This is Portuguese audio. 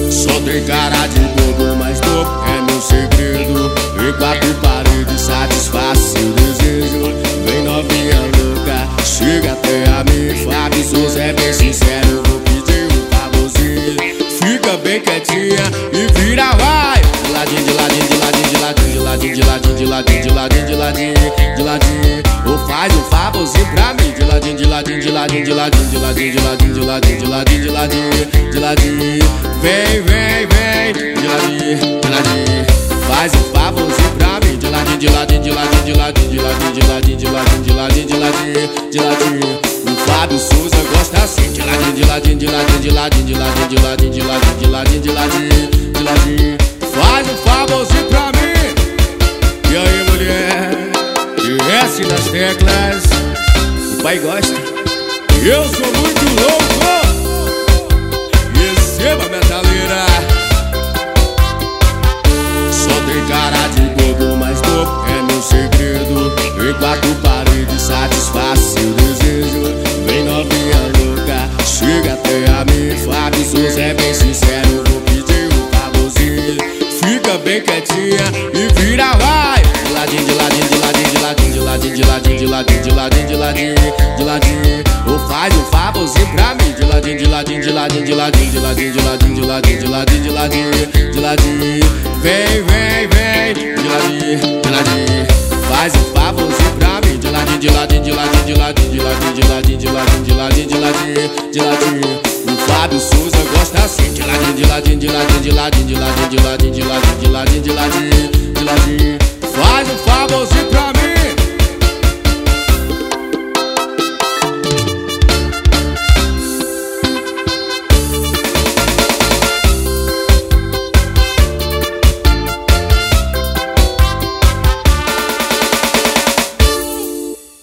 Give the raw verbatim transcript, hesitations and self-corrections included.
Só tem cara de bobo, mas bobo é meu segredo. Em quatro paredes satisfaz seu desejo. Vem novinha louca, chega até a mim. Fábio Souza é bem sincero, vou pedir um favorzinho. Fica bem quietinha e vira vai. De ladinho, de ladinho, de ladinho, de ladinho, de ladinho, de ladinho, de ladinho, de ladinho, de ladinho, de ladinho. Ou faz um favorzinho pra mim. De ladinho, de ladinho, de ladinho, de ladinho, de ladinho, de ladinho, de ladinho, de ladinho, de ladinho, de ladinho. Vem, vem, vem, de ladinho, de ladinho. Faz um favorzinho pra mim. De ladinho, de ladinho, de ladinho, de ladinho, de ladinho, de ladinho, de ladinho, de ladinho, de ladinho, de ladinho. O Fábio Souza gosta assim. De ladinho, de ladinho, de ladinho, de ladinho, de ladinho, de ladinho, de ladinho, de ladinho, de ladinho, de ladinho. Faz um favorzinho pra mim. E aí, mulher? Desce nas teclas. O pai gosta. Eu sou muito louco. Receba, metaleira. Só tem cara de bobo, mas bobo é meu segredo. Em quatro paredes satisfaz seu desejo. Vem novinha louca, chega até a mim. Fábio Souza é bem sincero, vou pedir um favorzinho. Fica bem quietinha e vira vai. De ladinho, de ladinho, de ladinho, de ladinho, de ladinho, de ladinho, de ladinho, de ladinho, de ladinho, de ladinho. Ou faz um favorzinho pra mim. De ladinho, de ladinho, de ladinho, de ladinho, de ladinho, de ladinho, de ladinho, de ladinho, de ladinho, de ladinho. Vem, vem, vem, de ladinho, de ladinho. Faz um favorzinho pra mim. De ladinho, de ladinho, de ladinho, de ladinho, de ladinho, de ladinho, de ladinho, de ladinho, de ladinho, de ladinho. O Fábio Souza gosta assim. De ladinho, de ladinho, de ladinho, de ladinho, de ladinho, de ladinho, de ladinho, de ladinho, de ladinho, de ladinho. Faz um favorzinho pra mim.